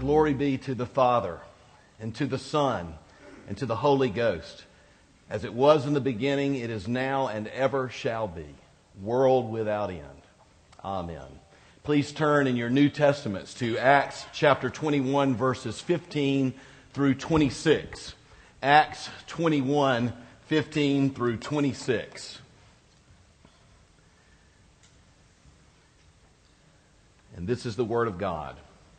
Glory be to the Father, and to the Son, and to the Holy Ghost, as it was in the beginning, it is now, and ever shall be, world without end. Amen. Please turn in your New Testaments to Acts chapter 21, verses 15 through 26. Acts 21, 15 through 26. And this is the Word of God.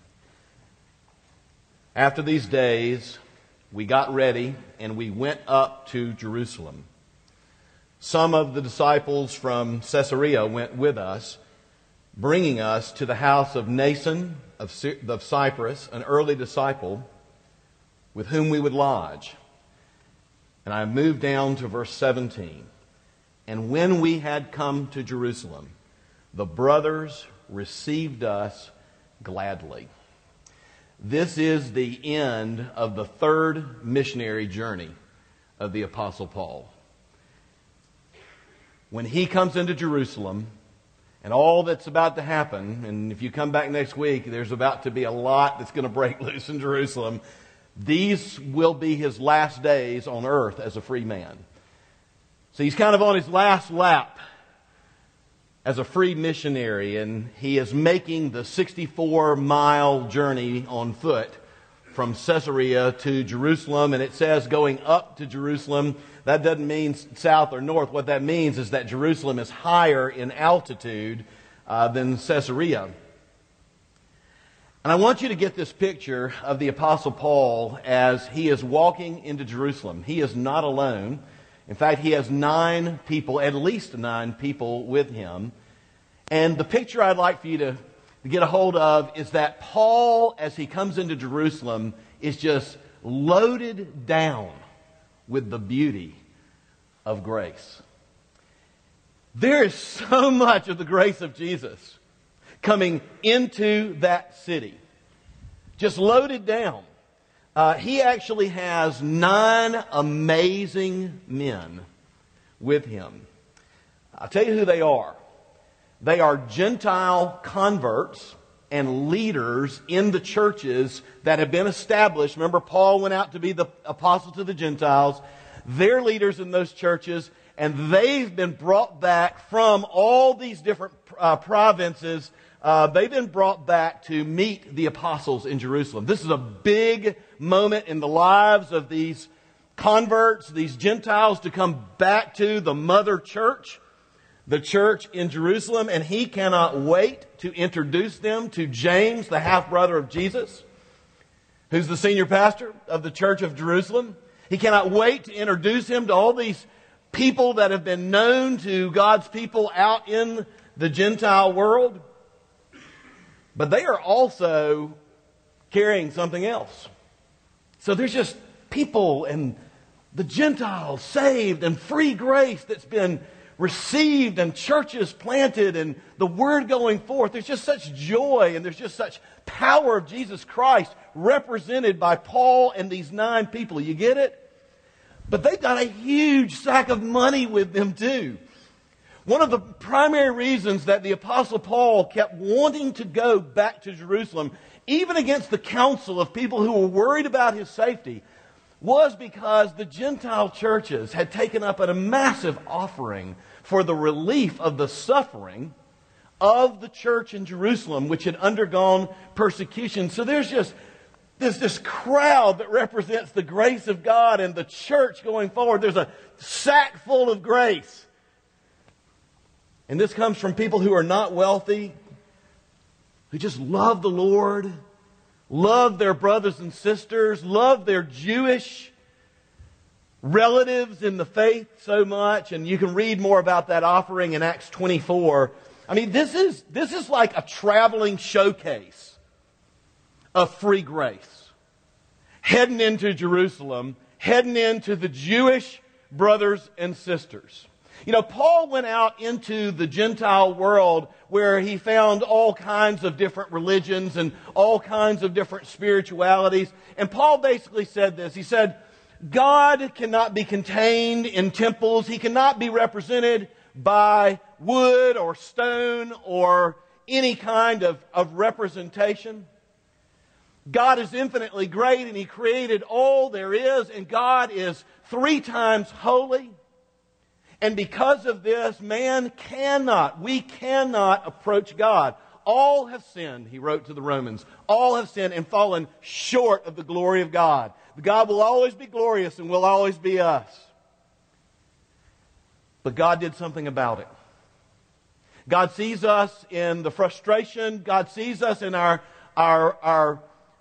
After these days, we got ready and we went up to Jerusalem. Some of the disciples from Caesarea went with us, bringing us to the house of Mnason of Cyprus, an early disciple, with whom we would lodge. And I moved down to verse 17. And when we had come to Jerusalem, the brothers received us gladly. This is the end of the third missionary journey of the Apostle Paul. When he comes into Jerusalem, and all that's about to happen, and if you come back next week, there's about to be a lot that's going to break loose in Jerusalem. These will be his last days on earth as a free man. So he's kind of on his last lap as a free missionary, and he is making the 64-mile journey on foot from Caesarea to Jerusalem. And it says going up to Jerusalem. That doesn't mean south or north. What that means is that Jerusalem is higher in altitude than Caesarea. And I want you to get this picture of the Apostle Paul as he is walking into Jerusalem. He is not alone. In fact, he has 9 people, at least 9 people with him. And the picture I'd like for you to get a hold of is that Paul, as he comes into Jerusalem, is just loaded down with the beauty of grace. There is so much of the grace of Jesus coming into that city. Just loaded down. He actually has 9 amazing men with him. I'll tell you who they are. They are Gentile converts and leaders in the churches that have been established. Remember, Paul went out to be the apostle to the Gentiles. They're leaders in those churches, and they've been brought back from all these different provinces. They've been brought back to meet the apostles in Jerusalem. This is a big moment in the lives of these converts, these Gentiles, to come back to the mother church, the church in Jerusalem, and he cannot wait to introduce them to James, the half-brother of Jesus, who's the senior pastor of the church of Jerusalem. He cannot wait to introduce him to all these people that have been known to God's people out in the Gentile world. But they are also carrying something else. So there's just people and the Gentiles saved and free grace that's been received and churches planted and the word going forth. There's just such joy and there's just such power of Jesus Christ represented by Paul and these 9 people. You get it? But they've got a huge sack of money with them too. One of the primary reasons that the Apostle Paul kept wanting to go back to Jerusalem, even against the council of people who were worried about his safety, was because the Gentile churches had taken up a massive offering for the relief of the suffering of the church in Jerusalem, which had undergone persecution. So there's this crowd that represents the grace of God and the church going forward. There's a sack full of grace. And this comes from people who are not wealthy, who just love the Lord, love their brothers and sisters, love their Jewish relatives in the faith so much. And you can read more about that offering in Acts 24. I mean, this is like a traveling showcase of free grace. Heading into Jerusalem, heading into the Jewish brothers and sisters. You know, Paul went out into the Gentile world where he found all kinds of different religions and all kinds of different spiritualities. And Paul basically said this. He said, God cannot be contained in temples. He cannot be represented by wood or stone or any kind of representation. God is infinitely great and He created all there is, and God is 3 times holy. And because of this, we cannot approach God. All have sinned, he wrote to the Romans. All have sinned and fallen short of the glory of God. God will always be glorious and will always be us. But God did something about it. God sees us in the frustration. God sees us in our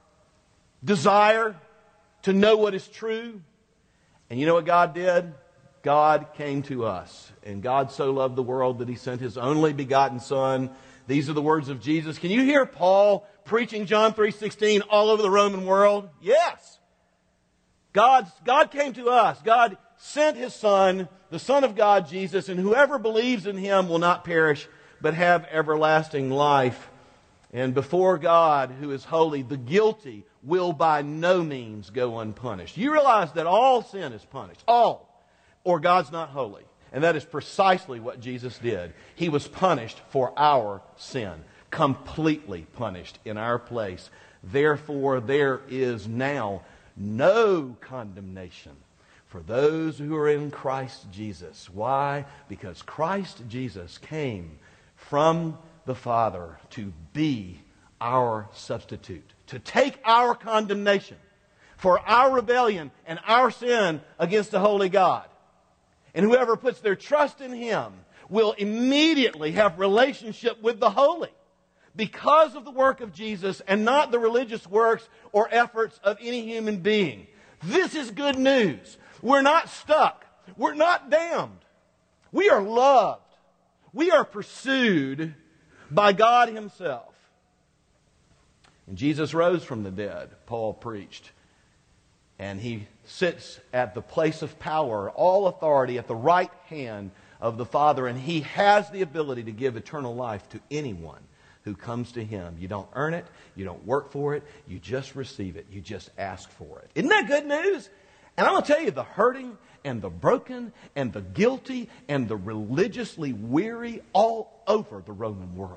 desire to know what is true. And you know what God did? God came to us. And God so loved the world that He sent His only begotten Son. These are the words of Jesus. Can you hear Paul preaching John 3:16 all over the Roman world? Yes. God came to us. God sent His Son, the Son of God, Jesus, and whoever believes in Him will not perish, but have everlasting life. And before God, who is holy, the guilty will by no means go unpunished. You realize that all sin is punished. All. Or God's not holy. And that is precisely what Jesus did. He was punished for our sin. Completely punished in our place. Therefore, there is now no condemnation for those who are in Christ Jesus. Why? Because Christ Jesus came from the Father to be our substitute, to take our condemnation for our rebellion and our sin against the holy God. And whoever puts their trust in Him will immediately have relationship with the holy because of the work of Jesus and not the religious works or efforts of any human being. This is good news. We're not stuck. We're not damned. We are loved. We are pursued by God Himself. And Jesus rose from the dead, Paul preached. And He sits at the place of power, all authority at the right hand of the Father. And He has the ability to give eternal life to anyone who comes to Him. You don't earn it. You don't work for it. You just receive it. You just ask for it. Isn't that good news? And I'm going to tell you, the hurting and the broken and the guilty and the religiously weary all over the Roman world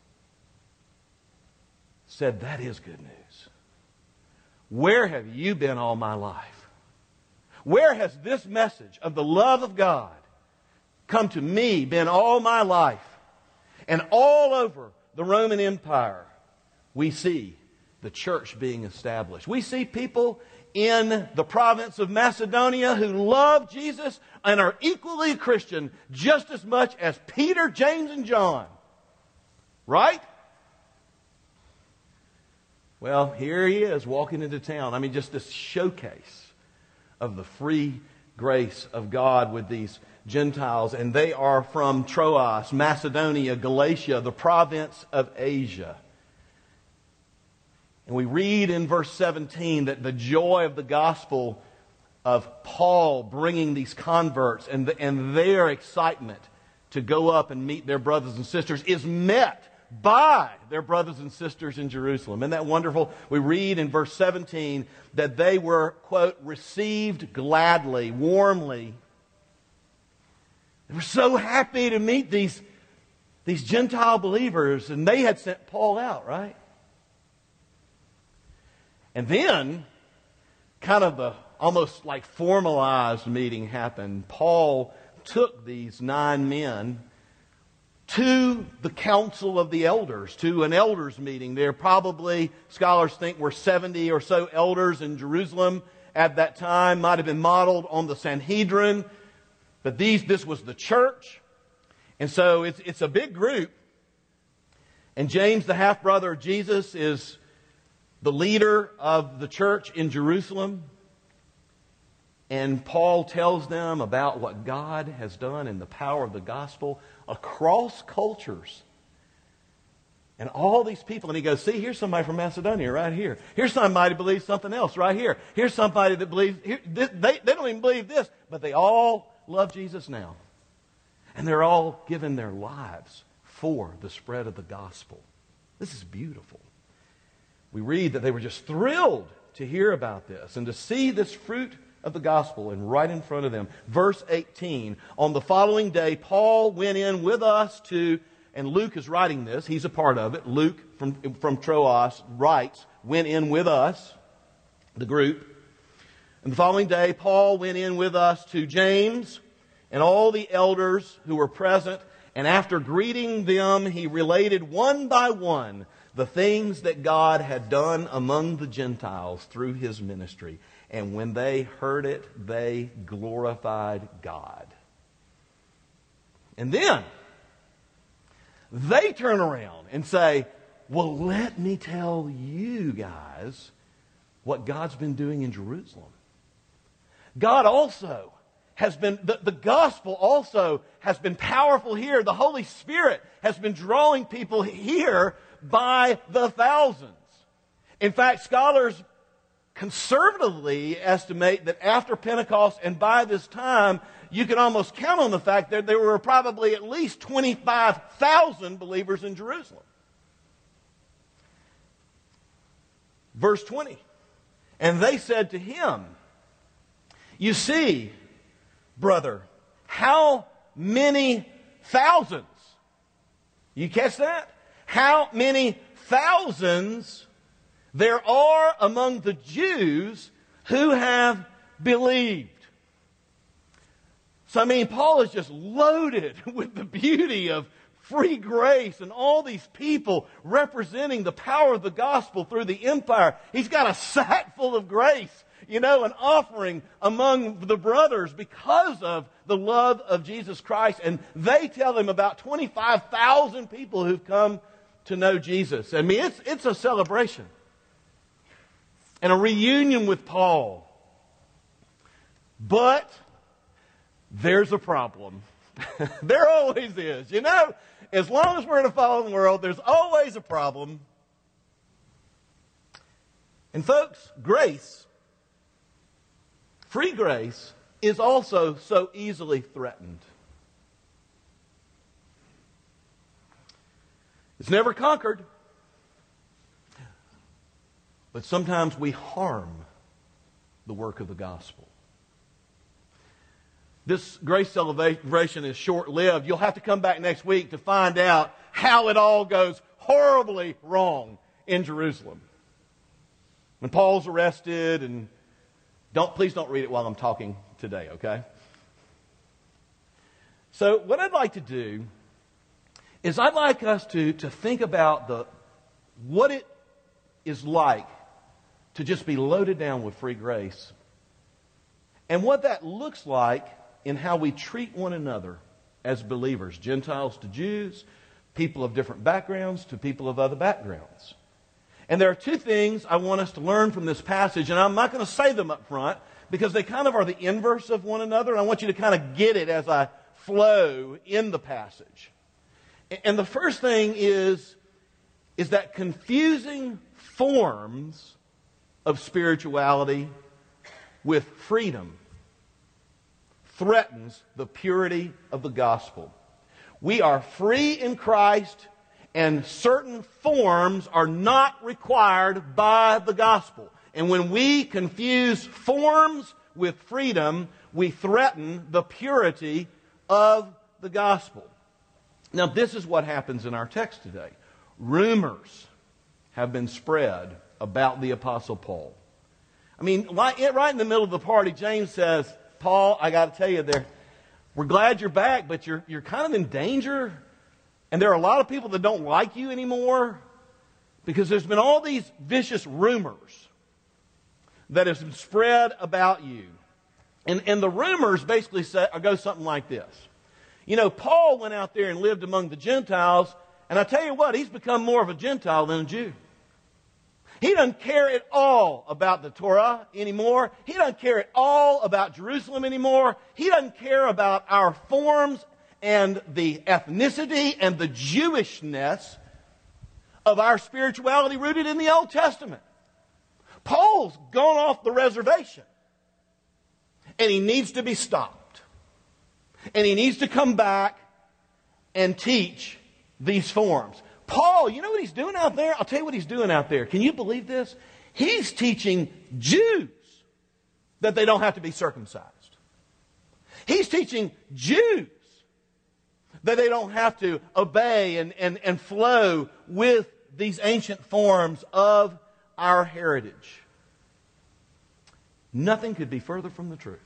said, that is good news. Where have you been all my life? Where has this message of the love of God come to me, been all my life? And all over the Roman Empire, we see the church being established. We see people in the province of Macedonia who love Jesus and are equally Christian just as much as Peter, James, and John. Right? Well, here he is walking into town. I mean, just this showcase of the free grace of God with these Gentiles. And they are from Troas, Macedonia, Galatia, the province of Asia. And we read in verse 17 that the joy of the gospel of Paul bringing these converts and their excitement to go up and meet their brothers and sisters is met by their brothers and sisters in Jerusalem. Isn't that wonderful? We read in verse 17 that they were, quote, received gladly, warmly. They were so happy to meet these Gentile believers, and they had sent Paul out, right? And then, kind of the almost like formalized meeting happened. Paul took these 9 men to the council of the elders, to an elders meeting. There probably, scholars think, were 70 or so elders in Jerusalem at that time. Might have been modeled on the Sanhedrin. But this was the church. And so it's a big group. And James, the half-brother of Jesus, is the leader of the church in Jerusalem. And Paul tells them about what God has done in the power of the gospel across cultures. And all these people, and he goes, see, here's somebody from Macedonia right here. Here's somebody who believes something else right here. Here's somebody that believes, they don't even believe this, but they all love Jesus now. And they're all giving their lives for the spread of the gospel. This is beautiful. We read that they were just thrilled to hear about this and to see this fruit of the gospel, and right in front of them. Verse 18, on the following day, Paul went in with us to and Luke is writing this. He's a part of it. Luke from Troas writes, went in with us, the group. And the following day, Paul went in with us to James and all the elders who were present. And after greeting them, he related one by one the things that God had done among the Gentiles through his ministry. And when they heard it, they glorified God. And then they turn around and say, well, let me tell you guys what God's been doing in Jerusalem. God also has been, the gospel also has been powerful here. The Holy Spirit has been drawing people here by the thousands. In fact, scholars conservatively estimate that after Pentecost and by this time, you can almost count on the fact that there were probably at least 25,000 believers in Jerusalem. Verse 20. And they said to him, you see, brother, how many thousands? You catch that? How many thousands there are among the Jews who have believed. So, I mean, Paul is just loaded with the beauty of free grace and all these people representing the power of the gospel through the empire. He's got a sack full of grace, an offering among the brothers because of the love of Jesus Christ. And they tell him about 25,000 people who've come to know Jesus. I mean, it's a celebration and a reunion with Paul. But there's a problem. There always is. As long as we're in a fallen world, there's always a problem. And folks, grace, free grace, is also so easily threatened. It's never conquered. But sometimes we harm the work of the gospel. This grace celebration is short-lived. You'll have to come back next week to find out how it all goes horribly wrong in Jerusalem. When Paul's arrested, and please don't read it while I'm talking today, okay? So what I'd like to do is I'd like us to think about what it is like to just be loaded down with free grace, and what that looks like in how we treat one another as believers, Gentiles to Jews, people of different backgrounds to people of other backgrounds. And there are two things I want us to learn from this passage, and I'm not going to say them up front because they kind of are the inverse of one another, and I want you to kind of get it as I flow in the passage. And the first thing is that confusing forms of spirituality with freedom threatens the purity of the gospel. We are free in Christ, and certain forms are not required by the gospel. And when we confuse forms with freedom, we threaten the purity of the gospel. Now, this is what happens in our text today. Rumors have been spread about the Apostle Paul. I mean, right in the middle of the party, James says, Paul, I got to tell you, we're glad you're back, but you're kind of in danger. And there are a lot of people that don't like you anymore because there's been all these vicious rumors that have been spread about you. And the rumors basically go something like this. Paul went out there and lived among the Gentiles, and I tell you what, he's become more of a Gentile than a Jew. He doesn't care at all about the Torah anymore. He doesn't care at all about Jerusalem anymore. He doesn't care about our forms and the ethnicity and the Jewishness of our spirituality rooted in the Old Testament. Paul's gone off the reservation, and he needs to be stopped. And he needs to come back and teach these forms. Paul, you know what he's doing out there? I'll tell you what he's doing out there. Can you believe this? He's teaching Jews that they don't have to be circumcised. He's teaching Jews That they don't have to obey and flow with these ancient forms of our heritage. Nothing could be further from the truth.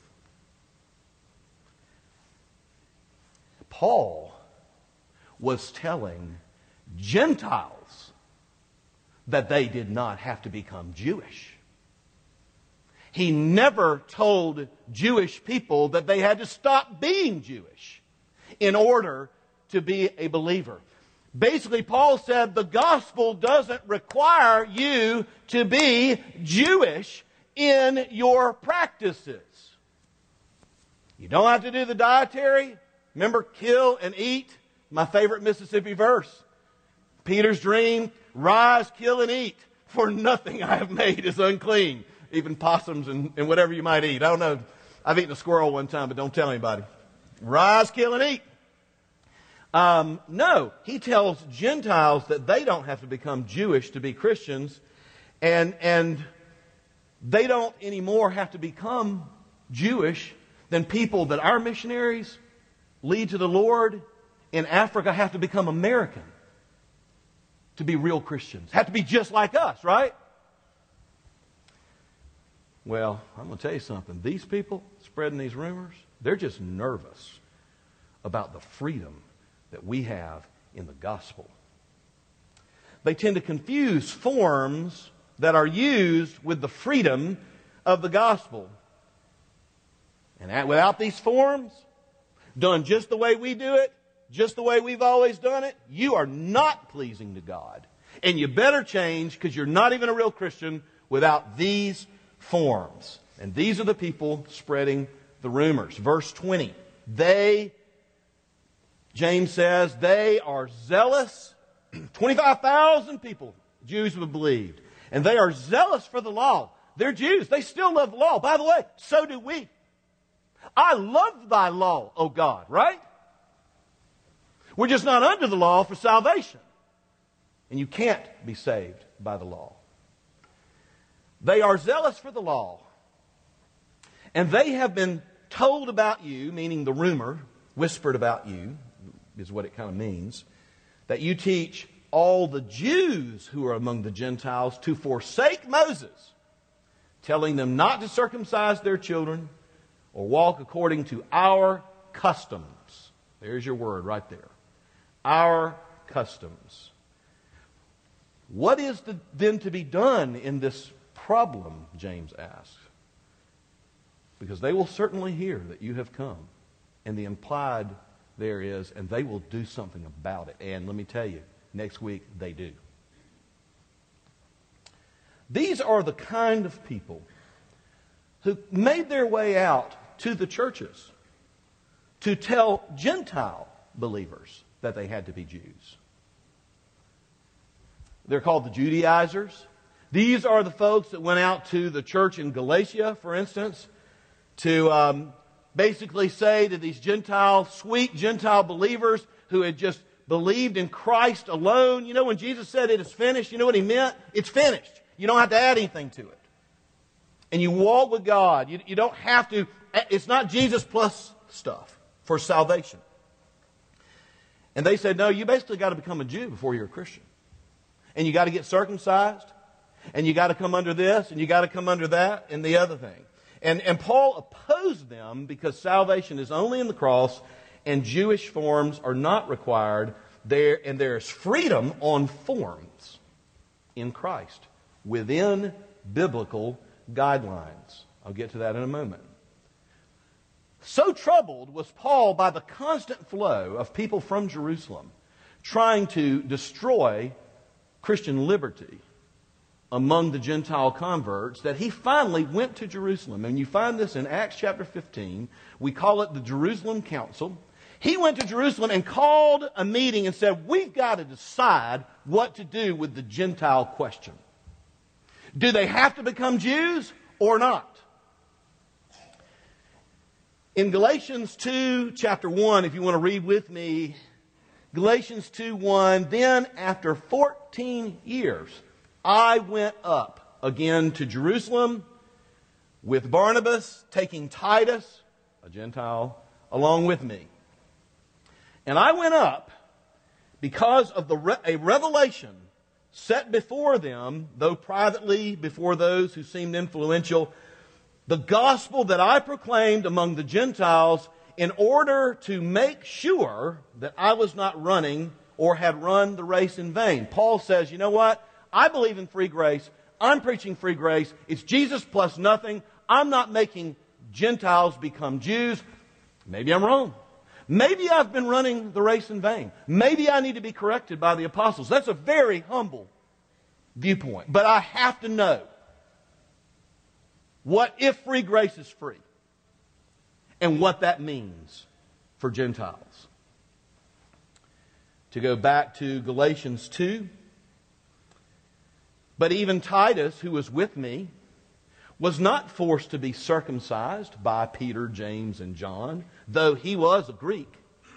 Paul was telling Gentiles that they did not have to become Jewish. He never told Jewish people that they had to stop being Jewish in order to be a believer. Basically, Paul said the gospel doesn't require you to be Jewish in your practices. You don't have to do the dietary. Remember, kill and eat. My favorite Mississippi verse. Peter's dream, rise, kill, and eat. For nothing I have made is unclean. Even possums and whatever you might eat. I don't know. I've eaten a squirrel one time, but don't tell anybody. Rise, kill, and eat. No, he tells Gentiles that they don't have to become Jewish to be Christians. And they don't anymore have to become Jewish than people that our missionaries lead to the Lord in Africa have to become American to be real Christians. Have to be just like us, right? Well, I'm going to tell you something. These people spreading these rumors, they're just nervous about the freedom that we have in the gospel. They tend to confuse forms that are used with the freedom of the gospel. And without these forms, done just the way we do it, just the way we've always done it, you are not pleasing to God. And you better change because you're not even a real Christian without these forms. And these are the people spreading the rumors. Verse 20. James says, they are zealous. 25,000 people, Jews have believed. And they are zealous for the law. They're Jews. They still love the law. By the way, so do we. I love thy law, O God, right? We're just not under the law for salvation. And you can't be saved by the law. They are zealous for the law. And they have been told about you, meaning the rumor, whispered about you, is what it kind of means, that you teach all the Jews who are among the Gentiles to forsake Moses, telling them not to circumcise their children or walk according to our customs. There's your word right there. Our customs. What is then to be done in this problem, James asks? Because they will certainly hear that you have come. And the implied there is, and they will do something about it. And let me tell you, next week they do. These are the kind of people who made their way out to the churches to tell Gentile believers that they had to be Jews. They're called the Judaizers. These are the folks that went out to the church in Galatia, for instance, to basically say to these sweet Gentile believers who had just believed in Christ alone. You know, when Jesus said it is finished, you know what he meant? It's finished. You don't have to add anything to it. And you walk with God. You don't have to. It's not Jesus plus stuff for salvation. And they said, no, you basically got to become a Jew before you're a Christian. And you got to get circumcised. And you got to come under this. And you got to come under that and the other thing. And Paul opposed them because salvation is only in the cross and Jewish forms are not required. And there is freedom on forms in Christ within biblical guidelines. I'll get to that in a moment. So troubled was Paul by the constant flow of people from Jerusalem trying to destroy Christian liberty among the Gentile converts that he finally went to Jerusalem. And you find this in Acts chapter 15. We call it the Jerusalem Council. He went to Jerusalem and called a meeting and said, we've got to decide what to do with the Gentile question. Do they have to become Jews or not? In Galatians 2, chapter 1, if you want to read with me, Galatians 2:1, then after 14 years, I went up again to Jerusalem with Barnabas, taking Titus, a Gentile, along with me. And I went up because of a revelation set before them, though privately before those who seemed influential, the gospel that I proclaimed among the Gentiles in order to make sure that I was not running or had run the race in vain. Paul says, you know what? I believe in free grace. I'm preaching free grace. It's Jesus plus nothing. I'm not making Gentiles become Jews. Maybe I'm wrong. Maybe I've been running the race in vain. Maybe I need to be corrected by the apostles. That's a very humble viewpoint. But I have to know, what if free grace is free? And what that means for Gentiles. To go back to Galatians 2. But even Titus, who was with me, was not forced to be circumcised by Peter, James, and John, though he was a Greek.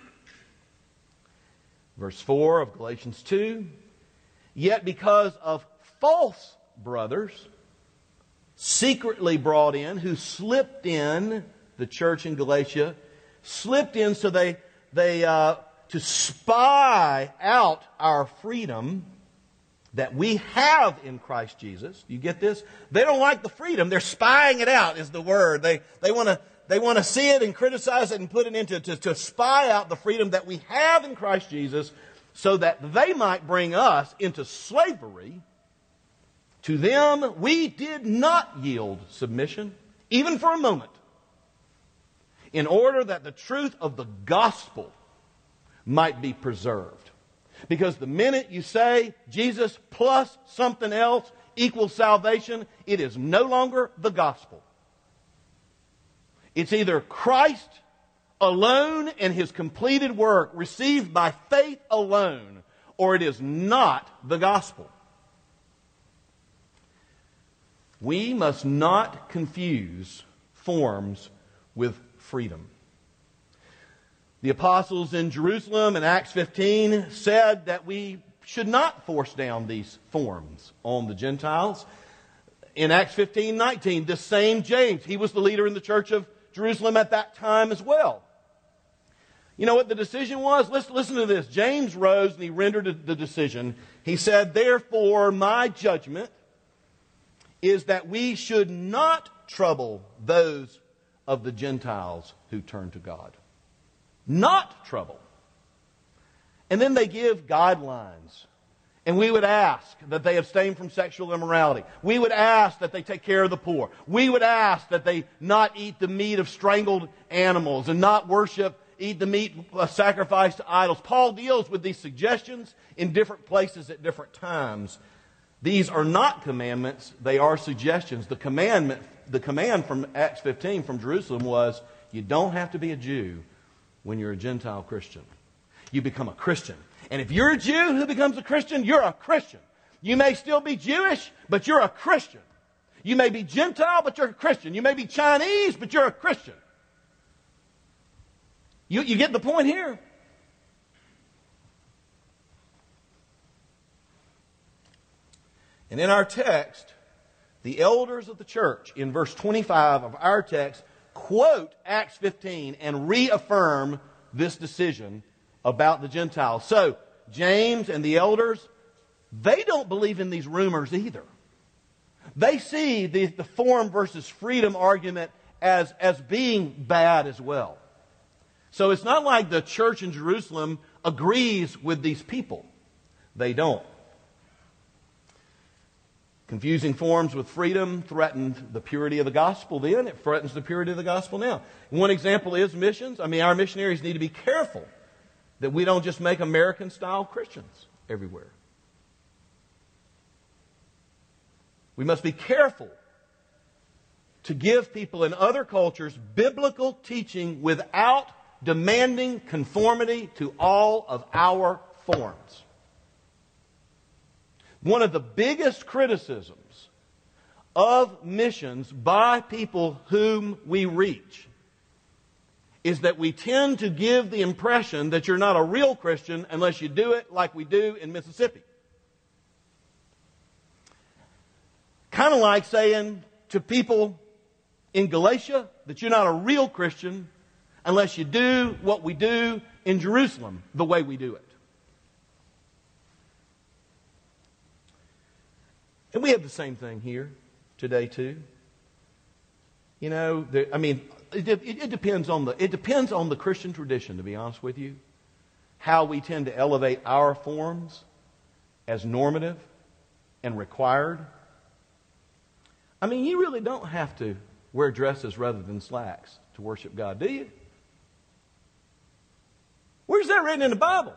Verse 4 of Galatians 2, yet because of false brothers, secretly brought in, who slipped in, the church in Galatia, slipped in so they to spy out our freedom that we have in Christ Jesus. You get this? They don't like the freedom. They're spying it out is the word. They want to see it and criticize it and put it into to spy out the freedom that we have in Christ Jesus so that they might bring us into slavery. To them we did not yield submission, even for a moment, in order that the truth of the gospel might be preserved. Because the minute you say Jesus plus something else equals salvation, it is no longer the gospel. It's either Christ alone and His completed work received by faith alone, or it is not the gospel. We must not confuse forms with freedom. The apostles in Jerusalem in Acts 15 said that we should not force down these forms on the Gentiles. In Acts 15:19, this same James, he was the leader in the church of Jerusalem at that time as well. You know what the decision was? Let's listen to this. James rose and he rendered the decision. He said, therefore, my judgment is that we should not trouble those of the Gentiles who turn to God. Not trouble. And then they give guidelines. And we would ask that they abstain from sexual immorality. We would ask that they take care of the poor. We would ask that they not eat the meat of strangled animals and not eat the meat sacrificed to idols. Paul deals with these suggestions in different places at different times. These are not commandments, they are suggestions. The command from Acts 15 from Jerusalem was, you don't have to be a Jew when you're a Gentile Christian. You become a Christian. And if you're a Jew who becomes a Christian, you're a Christian. You may still be Jewish, but you're a Christian. You may be Gentile, but you're a Christian. You may be Chinese, but you're a Christian. You get the point here? And in our text, the elders of the church, in verse 25 of our text, quote Acts 15 and reaffirm this decision about the Gentiles. So, James and the elders, they don't believe in these rumors either. They see the form versus freedom argument as being bad as well. So it's not like the church in Jerusalem agrees with these people. They don't. Confusing forms with freedom threatened the purity of the gospel then. It threatens the purity of the gospel now. One example is missions. Our missionaries need to be careful that we don't just make American-style Christians everywhere. We must be careful to give people in other cultures biblical teaching without demanding conformity to all of our forms. One of the biggest criticisms of missions by people whom we reach is that we tend to give the impression that you're not a real Christian unless you do it like we do in Mississippi. Kind of like saying to people in Galatia that you're not a real Christian unless you do what we do in Jerusalem the way we do it. And we have the same thing here today too. You know, it depends on the Christian tradition, to be honest with you, how we tend to elevate our forms as normative and required. I mean, you really don't have to wear dresses rather than slacks to worship God, do you? Where's that written in the Bible?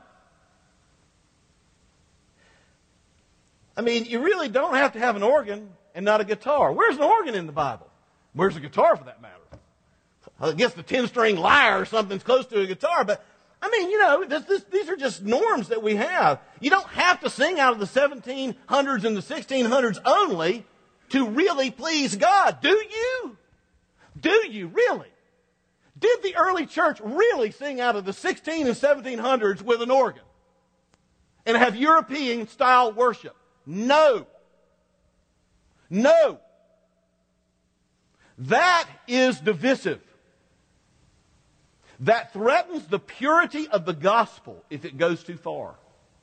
I mean, you really don't have to have an organ and not a guitar. Where's an organ in the Bible? Where's a guitar, for that matter? I guess the 10-string lyre or something's close to a guitar, but I mean, you know, these are just norms that we have. You don't have to sing out of the 1700s and the 1600s only to really please God, do you? Do you really? Did the early church really sing out of the 16 and 1700s with an organ and have European-style worship? No. No. That is divisive. That threatens the purity of the gospel if it goes too far.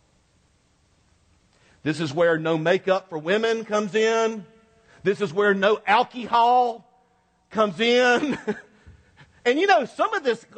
This is where no makeup for women comes in. This is where no alcohol comes in. And you know, some of this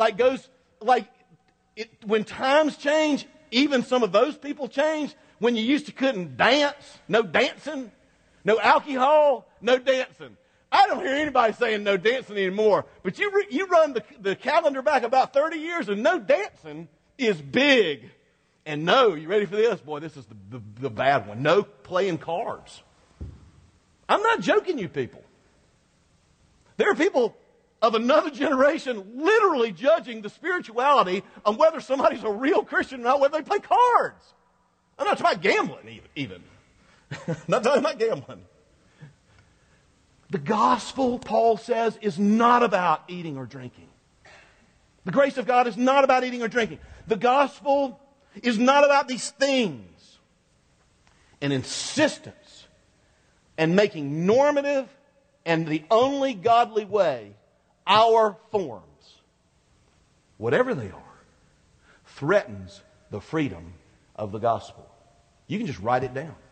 when times change, even some of those people change. When you used to couldn't dance, no dancing, no alcohol, no dancing. I don't hear anybody saying no dancing anymore. But you run the calendar back about 30 years and no dancing is big. And no, you ready for this? Boy, this is the bad one. No playing cards. I'm not joking, you people. There are people of another generation literally judging the spirituality on whether somebody's a real Christian or not, whether they play cards. I'm not talking about gambling even. Not talking about gambling. The gospel, Paul says, is not about eating or drinking. The grace of God is not about eating or drinking. The gospel is not about these things. An insistence and making normative and the only godly way our forms, whatever they are, threatens the freedom of the gospel. You can just write it down.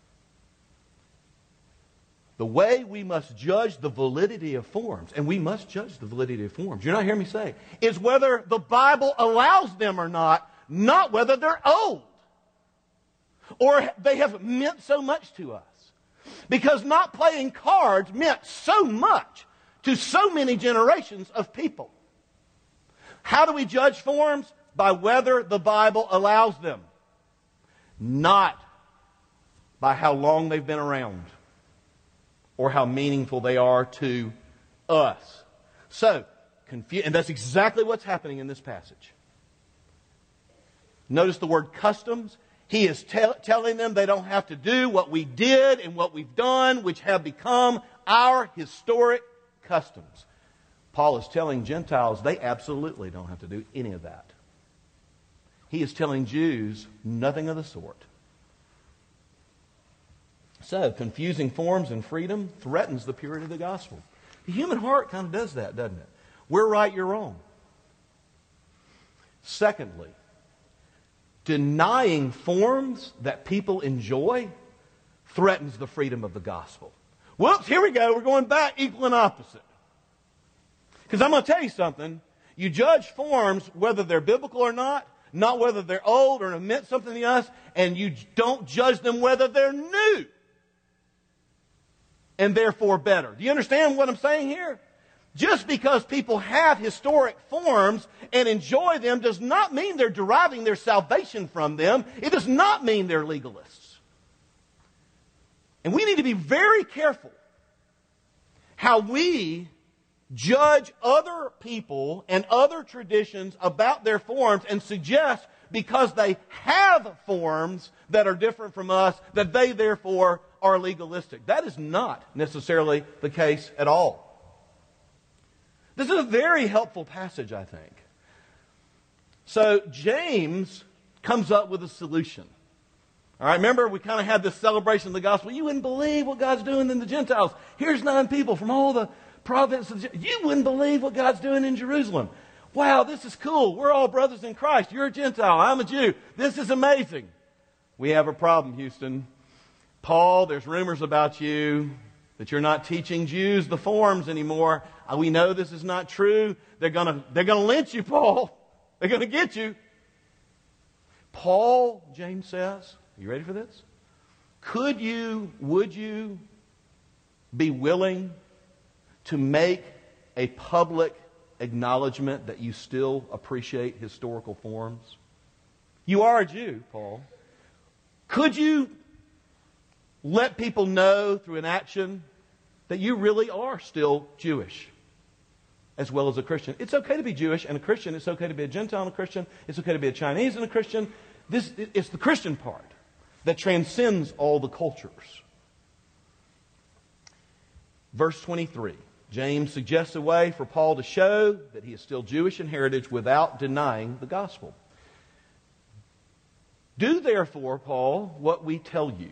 The way we must judge the validity of forms, and we must judge the validity of forms, you're not hearing me say, is whether the Bible allows them or not whether they're old or they have meant so much to us. Because not playing cards meant so much to so many generations of people. How do we judge forms? By whether the Bible allows them. Not by how long they've been around or how meaningful they are to us. So, and that's exactly what's happening in this passage. Notice the word customs. He is telling them they don't have to do what we did and what we've done, which have become our historic customs. Paul is telling Gentiles they absolutely don't have to do any of that. He is telling Jews nothing of the sort. So, confusing forms and freedom threatens the purity of the gospel. The human heart kind of does that, doesn't it? We're right, you're wrong. Secondly, denying forms that people enjoy threatens the freedom of the gospel. Whoops, here we go. We're going back equal and opposite. Because I'm going to tell you something. You judge forms whether they're biblical or not whether they're old or have meant something to us, and you don't judge them whether they're new and therefore better. Do you understand what I'm saying here? Just because people have historic forms and enjoy them does not mean they're deriving their salvation from them. It does not mean they're legalists. And we need to be very careful how we judge other people and other traditions about their forms and suggest because they have forms that are different from us that they therefore are legalistic. That is not necessarily the case at all. This is a very helpful passage, I think. So James comes up with a solution. All right, remember we kind of had this celebration of the gospel. You wouldn't believe what God's doing in the Gentiles. Here's 9 people from all the provinces. You wouldn't believe what God's doing in Jerusalem. Wow, this is cool. We're all brothers in Christ. You're a Gentile. I'm a Jew. This is amazing. We have a problem, Houston. Paul, there's rumors about you that you're not teaching Jews the forms anymore. We know this is not true. They're gonna lynch you, Paul. They're gonna get you. Paul, James says, are you ready for this? Would you be willing to make a public acknowledgement that you still appreciate historical forms? You are a Jew, Paul. Could you let people know through an action that you really are still Jewish as well as a Christian? It's okay to be Jewish and a Christian. It's okay to be a Gentile and a Christian. It's okay to be a Chinese and a Christian. It's the Christian part that transcends all the cultures. Verse 23. James suggests a way for Paul to show that he is still Jewish in heritage without denying the gospel. Do therefore, Paul, what we tell you.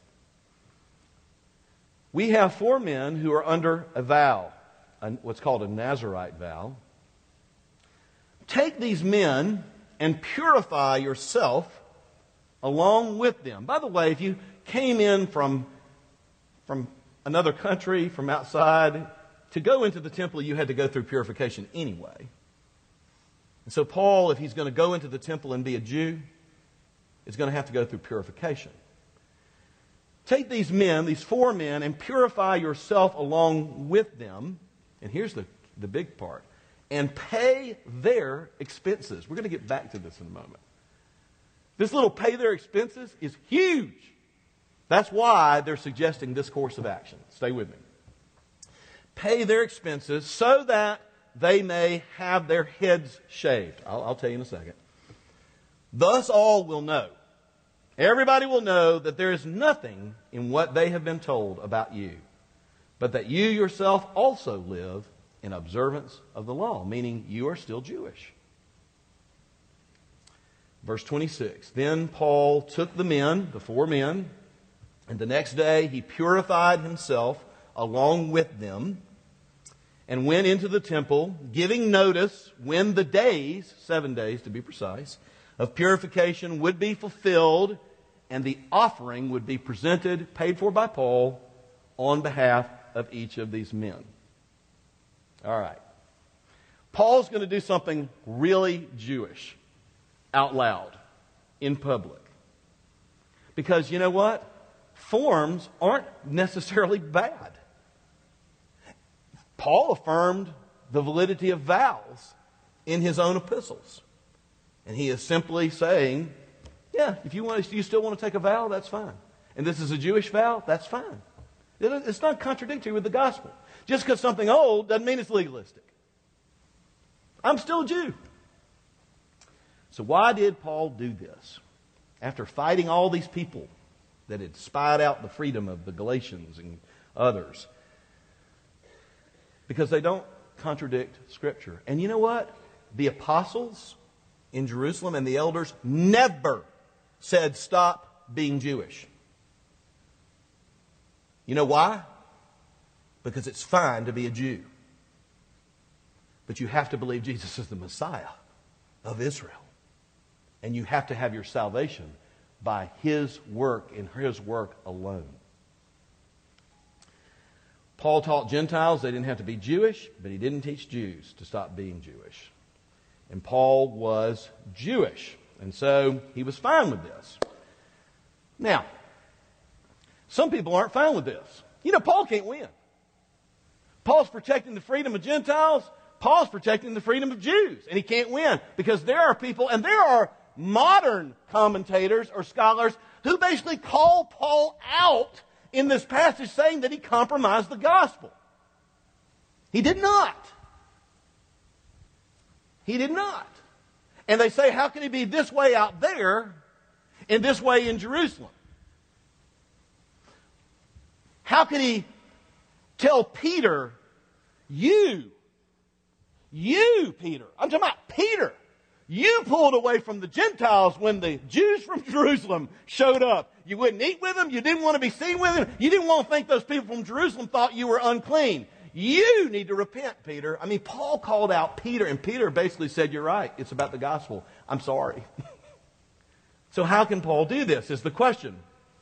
We have 4 men who are under a vow, what's called a Nazirite vow. Take these men and purify yourself along with them. By the way, if you came in from another country, from outside, to go into the temple, you had to go through purification anyway. And so Paul, if he's going to go into the temple and be a Jew, is going to have to go through purification. Take these men, these 4 men, and purify yourself along with them. And here's the big part. And pay their expenses. We're going to get back to this in a moment. This little pay their expenses is huge. That's why they're suggesting this course of action. Stay with me. Pay their expenses so that they may have their heads shaved. I'll tell you in a second. Thus all will know. Everybody will know that there is nothing in what they have been told about you, but that you yourself also live in observance of the law, meaning you are still Jewish. Verse 26. Then Paul took the men, the 4 men, and the next day he purified himself along with them and went into the temple, giving notice when the days, 7 days to be precise, of purification would be fulfilled and the offering would be presented, paid for by Paul, on behalf of each of these men. All right. Paul's going to do something really Jewish out loud in public. Because you know what? Forms aren't necessarily bad. Paul affirmed the validity of vows in his own epistles. And he is simply saying, yeah, if you still want to take a vow, that's fine. And this is a Jewish vow, that's fine. It's not contradictory with the gospel. Just because something old doesn't mean it's legalistic. I'm still a Jew. So why did Paul do this? After fighting all these people that had spied out the freedom of the Galatians and others. Because they don't contradict Scripture. And you know what? The apostles in Jerusalem and the elders never said stop being Jewish. You know why? Because it's fine to be a Jew. But you have to believe Jesus is the Messiah of Israel. And you have to have your salvation by His work and His work alone. Paul taught Gentiles they didn't have to be Jewish, but he didn't teach Jews to stop being Jewish. And Paul was Jewish, and so he was fine with this. Now, some people aren't fine with this. You know, Paul can't win. Paul's protecting the freedom of Gentiles. Paul's protecting the freedom of Jews, and he can't win because there are people, and there are modern commentators or scholars who basically call Paul out in this passage saying that he compromised the gospel. He did not. He did not. And they say, how can he be this way out there and this way in Jerusalem? How can he tell Peter, you, Peter, I'm talking about Peter, you pulled away from the Gentiles when the Jews from Jerusalem showed up. You wouldn't eat with them. You didn't want to be seen with them. You didn't want to think those people from Jerusalem thought you were unclean. You need to repent, Peter. I mean, Paul called out Peter, and Peter basically said, you're right. It's about the gospel. I'm sorry. So how can Paul do this is the question.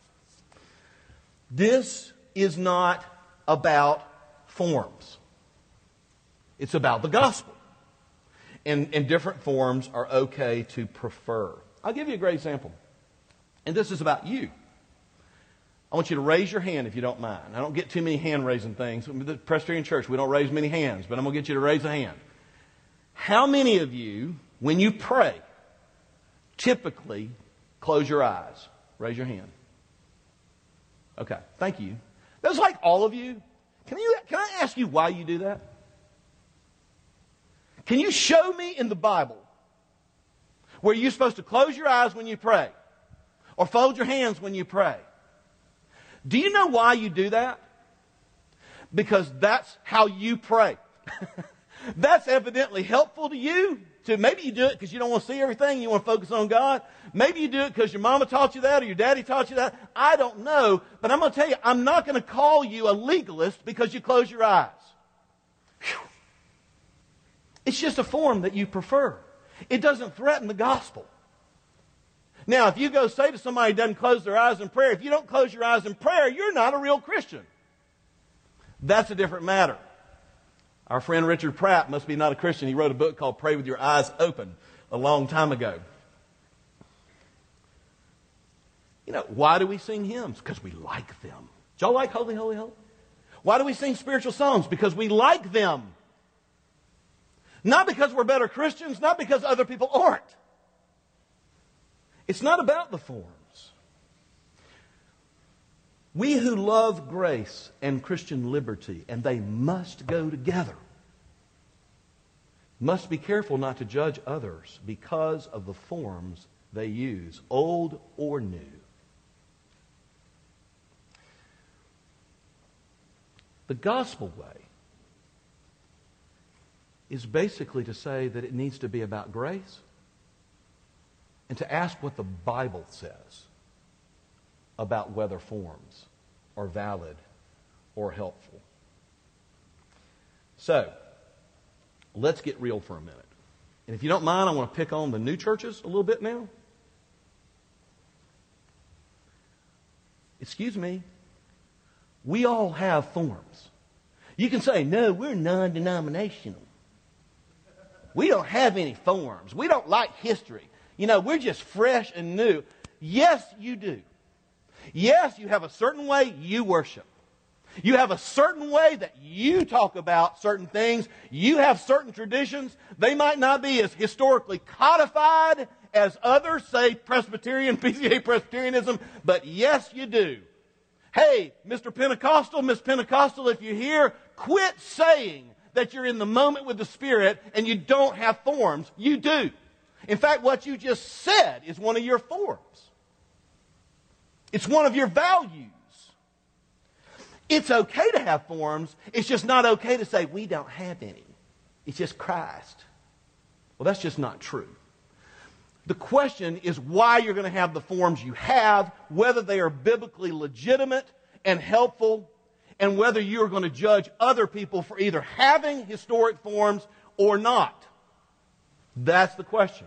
This is not about forms. It's about the gospel. And different forms are okay to prefer. I'll give you a great example. And this is about you. I want you to raise your hand if you don't mind. I don't get too many hand-raising things. The Presbyterian Church, we don't raise many hands, but I'm going to get you to raise a hand. How many of you, when you pray, typically close your eyes? Raise your hand. Okay, thank you. That's like all of you. Can I ask you why you do that? Can you show me in the Bible where you're supposed to close your eyes when you pray or fold your hands when you pray? Do you know why you do that? Because that's how you pray. That's evidently helpful to you. Maybe you do it because you don't want to see everything. You want to focus on God. Maybe you do it because your mama taught you that or your daddy taught you that. I don't know. But I'm going to tell you, I'm not going to call you a legalist because you close your eyes. Whew. It's just a form that you prefer. It doesn't threaten the gospel. Now, if you go say to somebody who doesn't close their eyes in prayer, if you don't close your eyes in prayer, you're not a real Christian. That's a different matter. Our friend Richard Pratt must be not a Christian. He wrote a book called Pray With Your Eyes Open a long time ago. You know, why do we sing hymns? Because we like them. Do y'all like Holy, Holy, Holy? Why do we sing spiritual songs? Because we like them. Not because we're better Christians, not because other people aren't. It's not about the forms. We who love grace and Christian liberty, and they must go together, must be careful not to judge others because of the forms they use, old or new. The gospel way is basically to say that it needs to be about grace and to ask what the Bible says about whether forms are valid or helpful. So, let's get real for a minute. And if you don't mind, I want to pick on the new churches a little bit now. Excuse me. We all have forms. You can say, no, we're non-denominational. We don't have any forms. We don't like history. You know, we're just fresh and new. Yes, you do. Yes, you have a certain way you worship. You have a certain way that you talk about certain things. You have certain traditions. They might not be as historically codified as others, say Presbyterian, PCA Presbyterianism, but yes, you do. Hey, Mr. Pentecostal, Miss Pentecostal, if you're here, quit saying that you're in the moment with the Spirit and you don't have forms. You do. In fact, what you just said is one of your forms. It's one of your values. It's okay to have forms. It's just not okay to say, we don't have any. It's just Christ. Well, that's just not true. The question is why you're going to have the forms you have, whether they are biblically legitimate and helpful, and whether you're going to judge other people for either having historic forms or not. That's the question.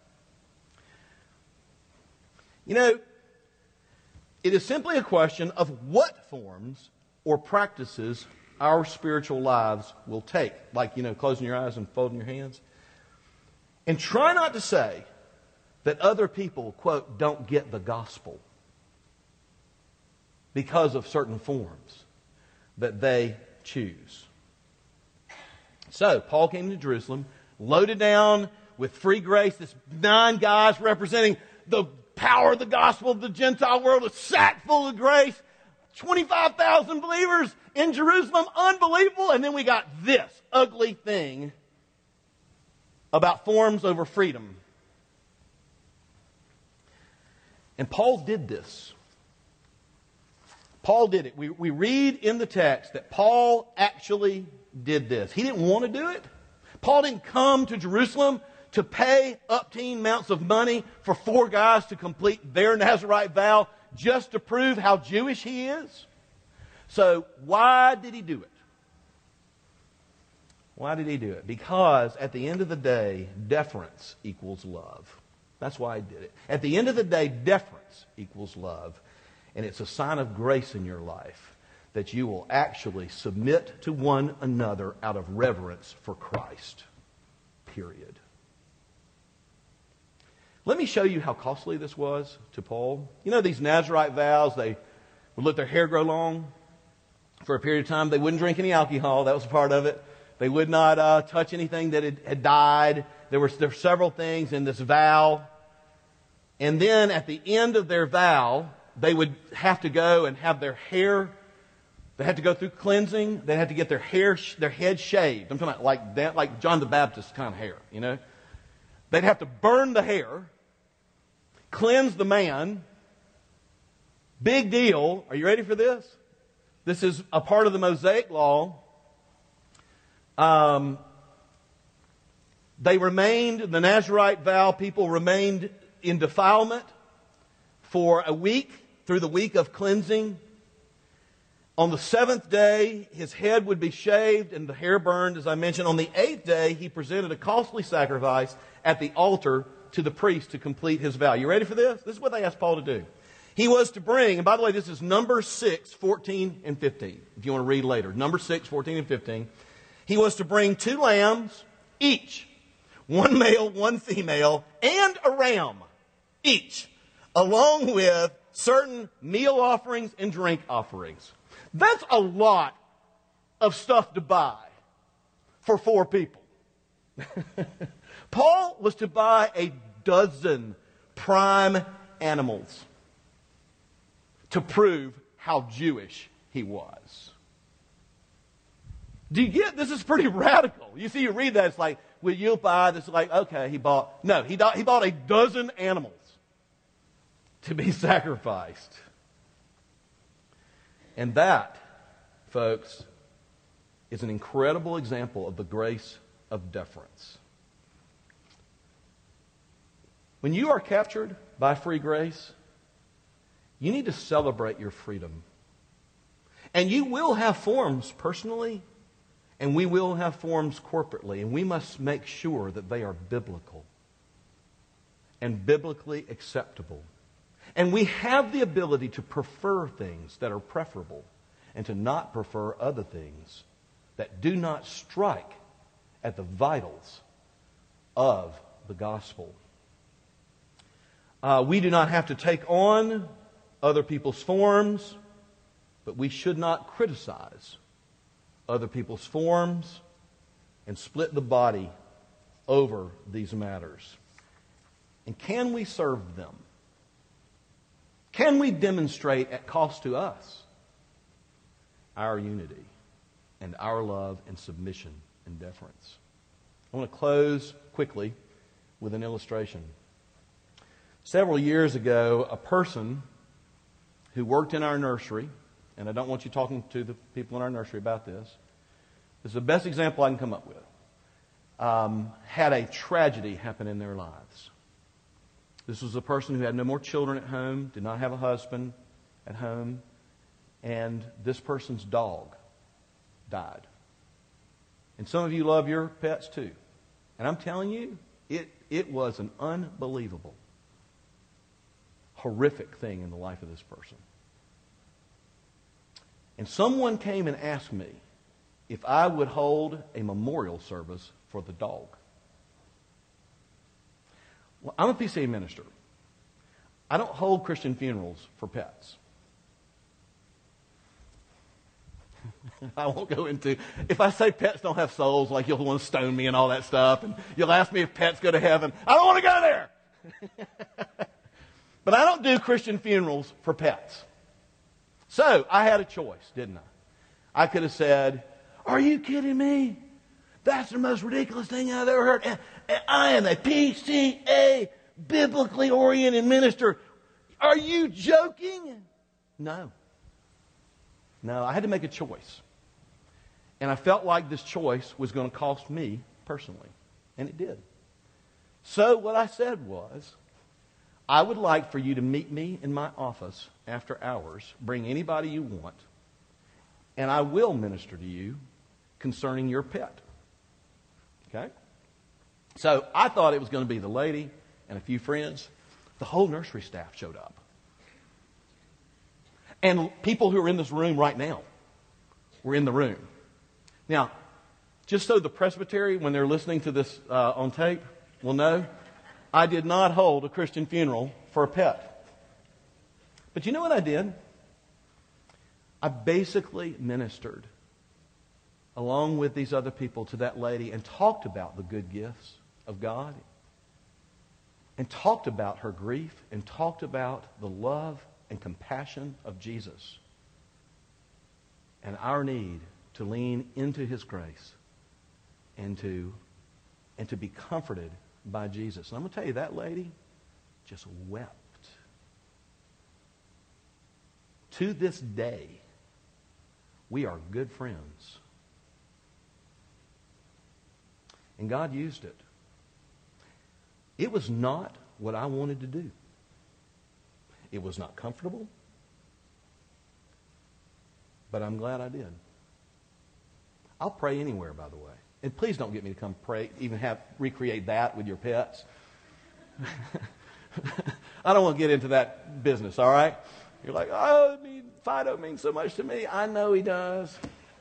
You know, it is simply a question of what forms or practices our spiritual lives will take. Like, you know, closing your eyes and folding your hands. And try not to say that other people, quote, don't get the gospel because of certain forms that they choose. So, Paul came to Jerusalem, loaded down with free grace. This 9 guys representing the power of the gospel of the Gentile world, a sack full of grace. 25,000 believers in Jerusalem. Unbelievable. And then we got this ugly thing about forms over freedom. And Paul did this. Paul did it. We read in the text that Paul actually did this. He didn't want to do it. Paul didn't come to Jerusalem to pay upteen amounts of money for 4 guys to complete their Nazirite vow just to prove how Jewish he is. So why did he do it? Why did he do it? Because at the end of the day, deference equals love. That's why he did it. At the end of the day, deference equals love. And it's a sign of grace in your life that you will actually submit to one another out of reverence for Christ. Period. Let me show you how costly this was to Paul. You know these Nazirite vows, they would let their hair grow long for a period of time. They wouldn't drink any alcohol. That was a part of it. They would not touch anything that had died. There were several things in this vow. And then at the end of their vow, they would have to go and have their hair, they had to go through cleansing. They had to get their head shaved. I'm talking about like that, like John the Baptist kind of hair, you know. They'd have to burn the hair, cleanse the man. Big deal. Are you ready for this? This is a part of the Mosaic Law. They remained, the Nazirite vow people remained in defilement for a week, through the week of cleansing. On the 7th day, his head would be shaved and the hair burned, as I mentioned. On the 8th day, he presented a costly sacrifice at the altar to the priest to complete his vow. You ready for this? This is what they asked Paul to do. He was to bring, and by the way, this is Numbers 6, 14 and 15, if you want to read later. Numbers 6, 14 and 15. He was to bring 2 lambs each, 1 male, 1 female, and a ram each, along with certain meal offerings and drink offerings. That's a lot of stuff to buy for 4 people. Paul was to buy a dozen prime animals to prove how Jewish he was. Do you get, this is pretty radical. You see, you read that, it's like, will you buy this? Like, okay, he bought a dozen animals to be sacrificed. And that, folks, is an incredible example of the grace of deference. When you are captured by free grace, you need to celebrate your freedom. And you will have forms personally, and we will have forms corporately, and we must make sure that they are biblical and biblically acceptable. And we have the ability to prefer things that are preferable and to not prefer other things that do not strike at the vitals of the gospel. We do not have to take on other people's forms, but we should not criticize other people's forms and split the body over these matters. And can we serve them? Can we demonstrate at cost to us our unity and our love and submission and deference? I want to close quickly with an illustration. Several years ago, a person who worked in our nursery, and I don't want you talking to the people in our nursery about this. This is the best example I can come up with. Had a tragedy happen in their lives. This was a person who had no more children at home, did not have a husband at home, and this person's dog died. And some of you love your pets too. And I'm telling you, it was an unbelievable, horrific thing in the life of this person. And someone came and asked me if I would hold a memorial service for the dog. Well, I'm a PCA minister. I don't hold Christian funerals for pets. I won't go into, if I say pets don't have souls, like you'll want to stone me and all that stuff, and you'll ask me if pets go to heaven. I don't want to go there. But I don't do Christian funerals for pets. So I had a choice, didn't I? I could have said, are you kidding me? That's the most ridiculous thing I've ever heard. And I am a PCA, biblically oriented minister. Are you joking? No. No, I had to make a choice. And I felt like this choice was going to cost me personally. And it did. So what I said was, I would like for you to meet me in my office after hours. Bring anybody you want. And I will minister to you concerning your pet. Okay? So I thought it was going to be the lady and a few friends. The whole nursery staff showed up. And people who are in this room right now were in the room. Now, just so the presbytery, when they're listening to this on tape, will know, I did not hold a Christian funeral for a pet. But you know what I did? I basically ministered along with these other people to that lady and talked about the good gifts of God and talked about her grief and talked about the love and compassion of Jesus and our need to lean into His grace and to be comforted by Jesus. And I'm going to tell you, that lady just wept. To this day, we are good friends. And God used it. It was not what I wanted to do. It was not comfortable. But I'm glad I did. I'll pray anywhere, by the way. And please don't get me to come pray, even recreate that with your pets. I don't want to get into that business, all right? You're like, oh, Fido means so much to me. I know he does.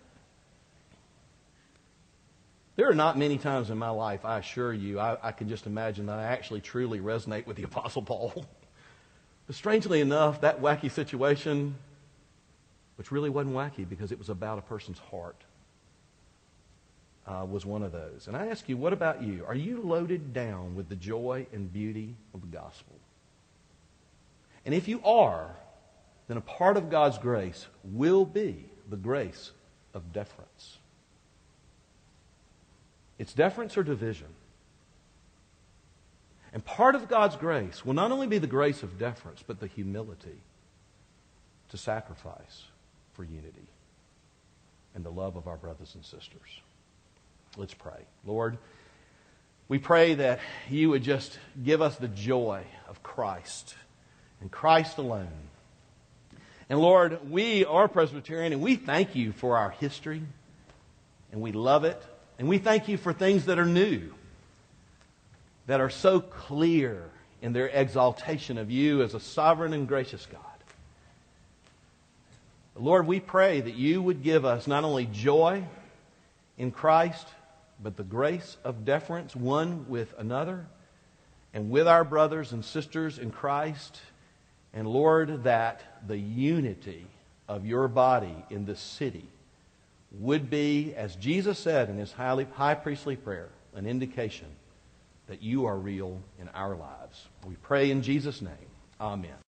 There are not many times in my life, I assure you, I can just imagine that I actually truly resonate with the Apostle Paul. But strangely enough, that wacky situation, which really wasn't wacky because it was about a person's heart, was one of those. And I ask you, what about you? Are you loaded down with the joy and beauty of the gospel? And if you are, then a part of God's grace will be the grace of deference. It's deference or division. And part of God's grace will not only be the grace of deference, but the humility to sacrifice for unity and the love of our brothers and sisters. Let's pray. Lord, we pray that you would just give us the joy of Christ and Christ alone. And Lord, we are Presbyterian and we thank you for our history and we love it. And we thank you for things that are new, that are so clear in their exaltation of you as a sovereign and gracious God. Lord, we pray that you would give us not only joy in Christ, but the grace of deference one with another and with our brothers and sisters in Christ. And Lord, that the unity of your body in this city would be, as Jesus said in his high priestly prayer, an indication that you are real in our lives. We pray in Jesus' name. Amen.